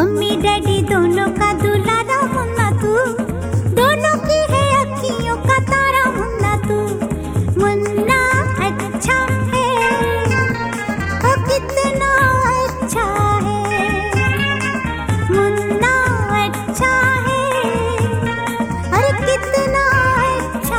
Mummy daddy दोनों का दुलारा मुन्ना तू, दोनों की है अखियों का तारा मुन्ना तू। मुन्ना अच्छा है, ओ कितना अच्छा है, मुन्ना अच्छा है, अरे कितना अच्छा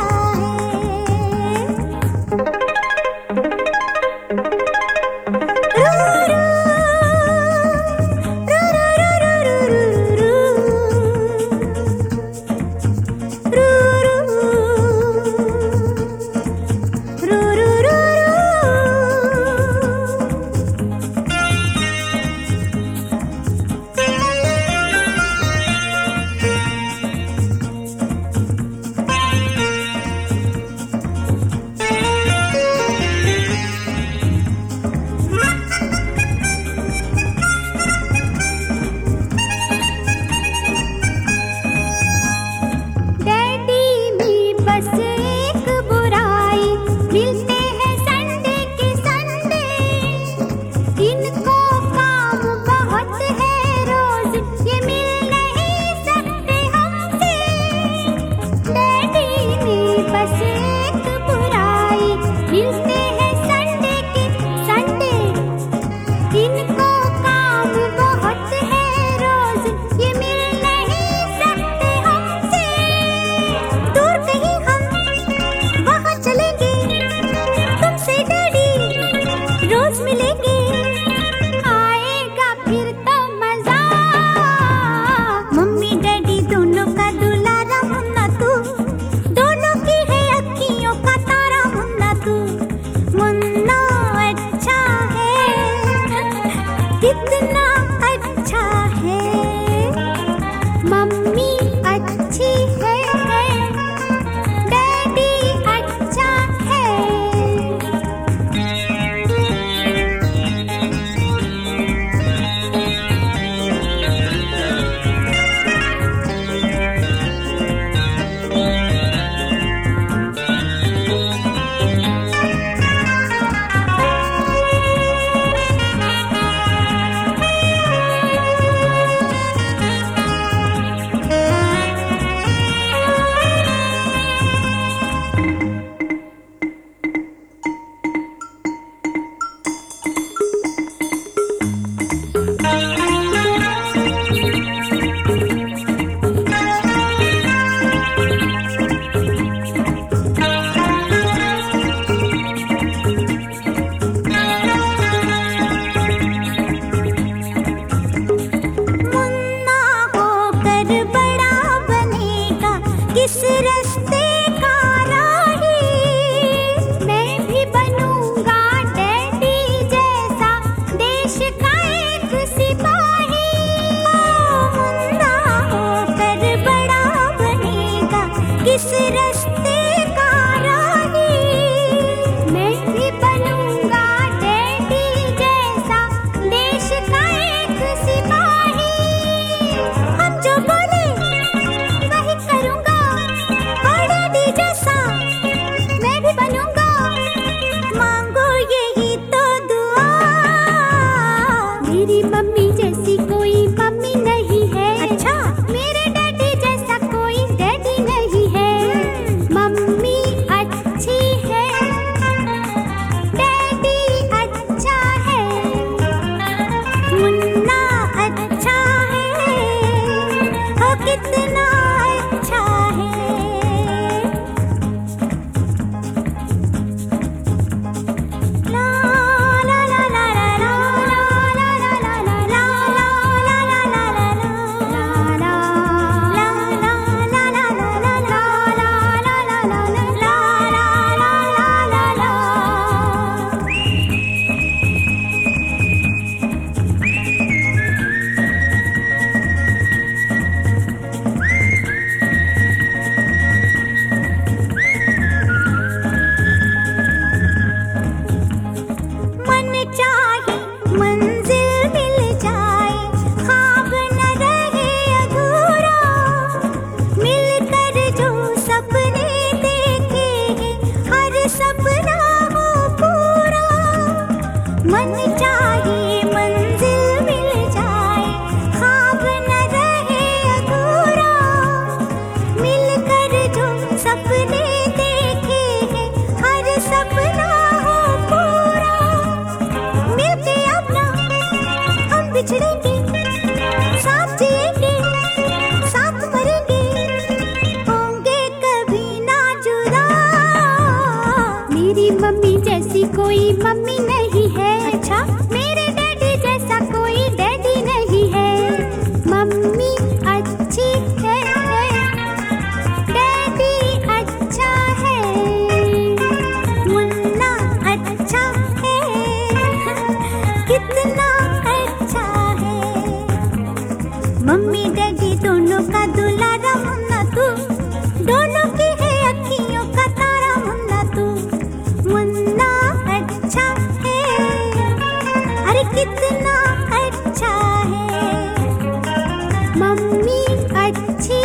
किस रास्ते का राही, मैं भी बनूंगा डैडी जैसा देश का एक सिपाही। मुन्ना होकर बड़ा बनेगा किस रास्ते का राही, मैं भी बनूंगा डैडी जैसा देश का एक सिपाही। हम जो बोले वही करूंगा, जैसा मैं भी बनूंगा, मांगो यही तो दुआ। मेरी मम्मी जैसी कोई मम्मी नहीं है, अच्छा मेरे डैडी जैसा कोई डैडी नहीं है। बिछड़ेंगे, साथ जिएंगे, साथ मरेंगे, होंगे कभी ना जुदा। मेरी मम्मी जैसी कोई मम्मी नहीं है। अच्छा, मेरे डैडी जैसा कोई डैडी नहीं है। मम्मी अच्छी है, डैडी अच्छा है, मुन्ना अच्छा है, कितना अच्छा है। मम्मी डैडी दोनों का दुलारा मुन्ना तू, दोनों की है अखियों का तारा मुन्ना तू। मुन्ना अच्छा है, अरे कितना अच्छा है। मम्मी अच्छी